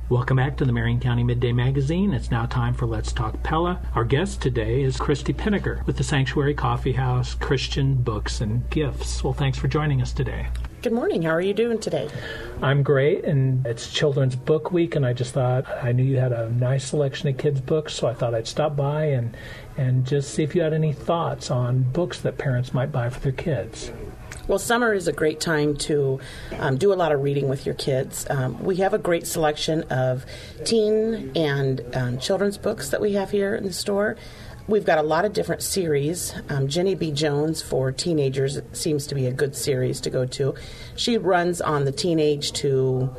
Welcome back to the Marion County Midday Magazine. It's now time for Let's Talk Pella. Our guest today is Christy Pinniger with the Sanctuary Coffee House, Christian Books and Gifts. Well, thanks for joining us today. Good morning. How are you doing today? I'm great, and it's Children's Book Week, and I just thought I knew you had a nice selection of kids' books, so I thought I'd stop by and just see if you had any thoughts on books that parents might buy for their kids. Well, summer is a great time to do a lot of reading with your kids. We have a great selection of teen and children's books that we have here in the store. We've got a lot of different series. Jenny B. Jones for teenagers seems to be a good series to go to. She runs on the teenage to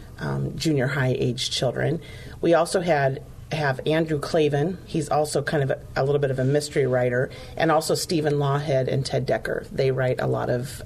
junior high age children. We also have Andrew Clavin. He's also kind of a little bit of a mystery writer, and also Stephen Lawhead and Ted Decker. They write a lot of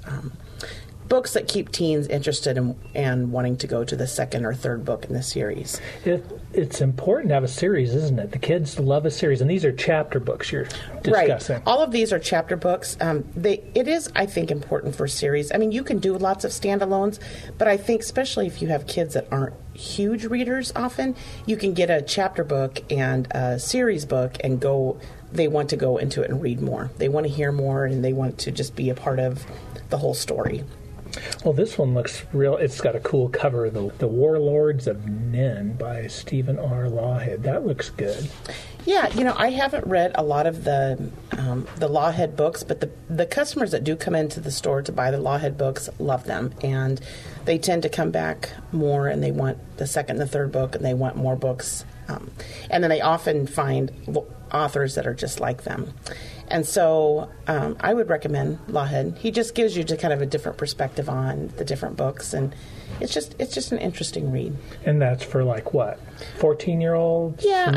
books that keep teens interested in and wanting to go to the second or third book in the series. It's important to have a series, isn't it? The kids love a series, and these are chapter books you're discussing. Right. All of these are chapter books. It is, I think, important for series. I mean, you can do lots of standalones, but I think especially if you have kids that aren't huge readers often, you can get a chapter book and a series book and they want to go into it and read more. They want to hear more, and they want to just be a part of the whole story. Well, this one looks real. It's got a cool cover, The Warlords of Nin by Stephen R. Lawhead. That looks good. Yeah, I haven't read a lot of the Lawhead books, but the customers that do come into the store to buy the Lawhead books love them, and they tend to come back more, and they want the second and the third book, and they want more books. And then they often find authors that are just like them. And so I would recommend Lawhead. He just gives you kind of a different perspective on the different books, and it's just an interesting read. And that's for like what, 14-year-olds? Yeah,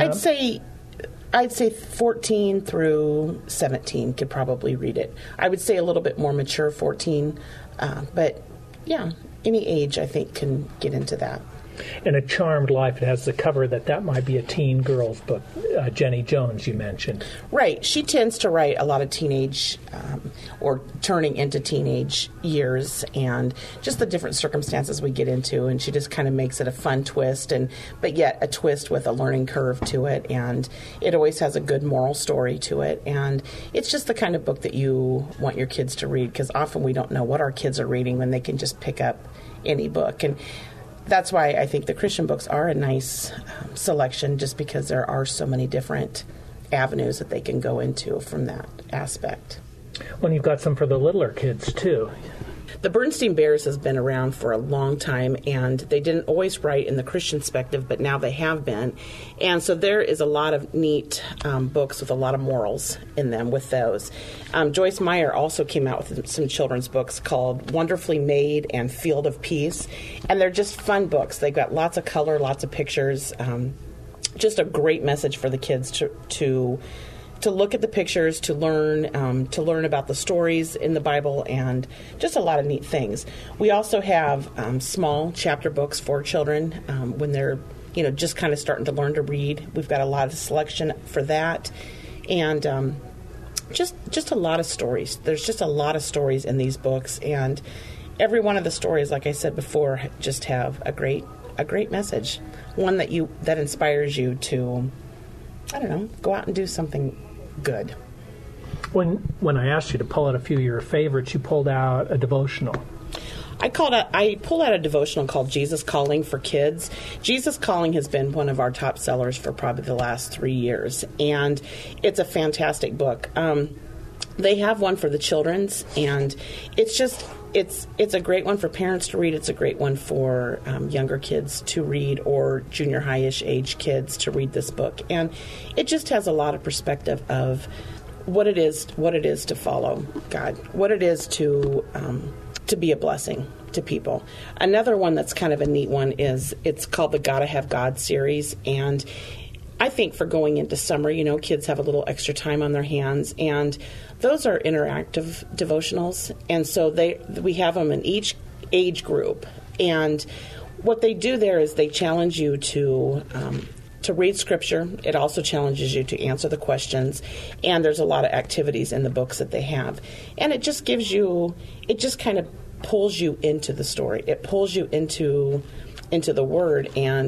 I'd say 14 through 17 could probably read it. I would say a little bit more mature 14, but yeah, any age I think can get into that. In A Charmed Life, it has the cover that might be a teen girl's book. Jenny Jones, you mentioned. Right. She tends to write a lot of teenage or turning into teenage years and just the different circumstances we get into. And she just kind of makes it a fun twist, but yet a twist with a learning curve to it. And it always has a good moral story to it. And it's just the kind of book that you want your kids to read, because often we don't know what our kids are reading when they can just pick up any book. And that's why I think the Christian books are a nice selection, just because there are so many different avenues that they can go into from that aspect. Well, you've got some for the littler kids, too. The Bernstein Bears has been around for a long time, and they didn't always write in the Christian perspective, but now they have been. And so there is a lot of neat books with a lot of morals in them with those. Joyce Meyer also came out with some children's books called Wonderfully Made and Field of Peace, and they're just fun books. They've got lots of color, lots of pictures, just a great message for the kids to look at the pictures, to learn about the stories in the Bible, and just a lot of neat things. We also have small chapter books for children when they're just kind of starting to learn to read. We've got a lot of selection for that, and just a lot of stories. There's just a lot of stories in these books, and every one of the stories, like I said before, just have a great message. One that inspires you to, go out and do something good. When I asked you to pull out a few of your favorites, you pulled out a devotional. I pulled out a devotional called Jesus Calling for Kids. Jesus Calling has been one of our top sellers for probably the last 3 years, and it's a fantastic book. They have one for the children's, and it's a great one for parents to read. It's a great one for younger kids to read, or junior high-ish age kids to read this book. And it just has a lot of perspective of what it is to follow God, what it is to be a blessing to people. Another one that's kind of a neat one it's called the Gotta Have God series, and I think for going into summer, kids have a little extra time on their hands, and those are interactive devotionals, and so we have them in each age group. And what they do there is they challenge you to read Scripture. It also challenges you to answer the questions, and there's a lot of activities in the books that they have. And it just kind of pulls you into the story. It pulls you into the Word, and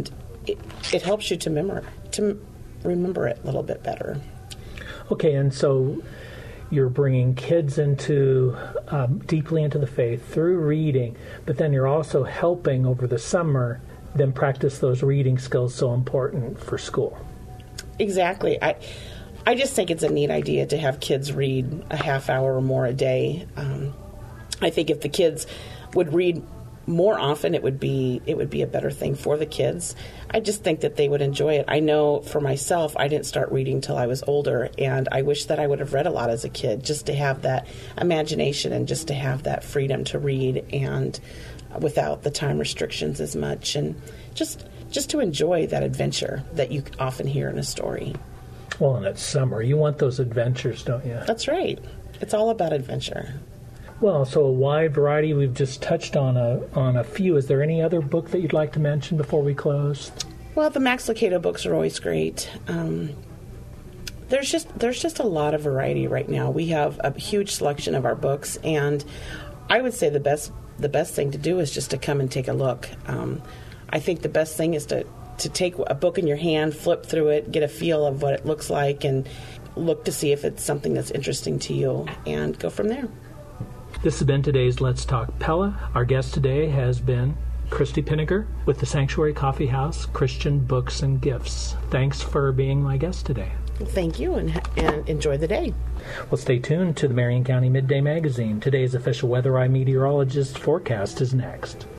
it helps you to remember it a little bit better. Okay, and so you're bringing kids into deeply into the faith through reading, but then you're also helping over the summer them practice those reading skills so important for school. Exactly. I just think it's a neat idea to have kids read a half hour or more a day. I think if the kids would read more often, it would be a better thing for the kids. I just think that they would enjoy it. I know for myself, I didn't start reading till I was older, and I wish that I would have read a lot as a kid, just to have that imagination and just to have that freedom to read, and without the time restrictions as much, and just to enjoy that adventure that you often hear in a story. Well, and it's summer. You want those adventures, don't you? That's right. It's all about adventure. Well, so a wide variety. We've just touched on a few. Is there any other book that you'd like to mention before we close? Well, the Max Lucado books are always great. There's just a lot of variety right now. We have a huge selection of our books, and I would say the best thing to do is just to come and take a look. I think the best thing is to take a book in your hand, flip through it, get a feel of what it looks like, and look to see if it's something that's interesting to you, and go from there. This has been today's Let's Talk Pella. Our guest today has been Christy Pinniger with the Sanctuary Coffee House, Christian Books and Gifts. Thanks for being my guest today. Well, thank you, and enjoy the day. Well, stay tuned to the Marion County Midday Magazine. Today's official Weather Eye meteorologist forecast is next.